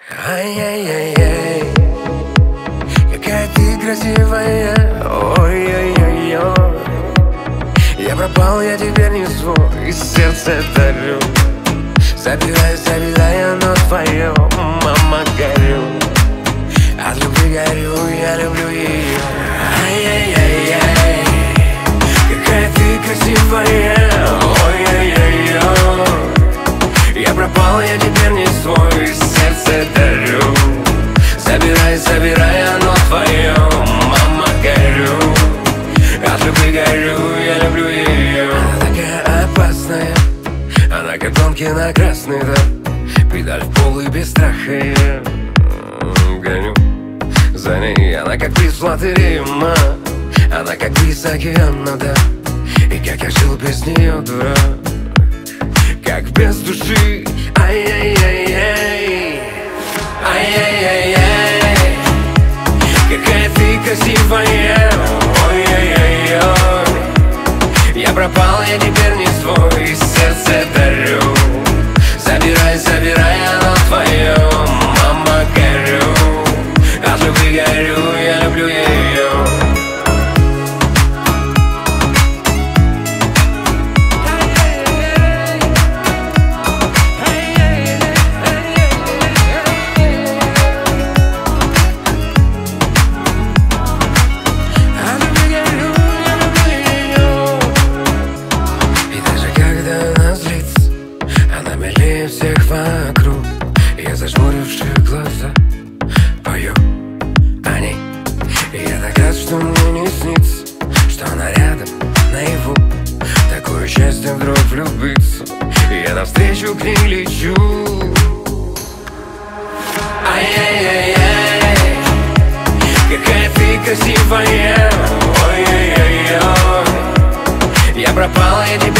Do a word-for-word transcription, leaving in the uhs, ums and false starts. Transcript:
Ай-яй-яй-яй, какая ты красивая. Ой-ой-ой-ой, я пропал, я теперь не свой, и сердце дарю. Забирай, забирай, оно твое, мама, горю. От любви горю, я люблю ее. Ай-яй-яй-яй, какая ты красивая. Ой-ой-ой-ой, я пропал, я теперь не свой, и сердце дарю. Забирай, забирай, оно твое, мама, горю. От любви горю, я люблю ее. Она такая опасная, она как гонки на красный, да. Педаль в пол и без страха я гоню за ней. Она как приз в лотерею, ма. Она как бриз океана, да. И как я жил без нее, дурак, как без души. Ай-яй-яй-яй, ай-яй-яй-яй, какая ты красивая. Ой-ой-ой-ой, я пропал, я теперь не свой, и сердце дарю. Забирай, забирай, оно твое, мама, горю. От любви горю, я люблю ее. Всех вокруг, я зажмуривши глаза пою о ней. И я так рад, что мне не снится, что она рядом, наяву. Такое счастье вдруг влюбиться, и я навстречу к ней лечу. Ай-яй-яй-яй, какая ты красивая. Ой-ой-ой-ой, я пропал, я тебе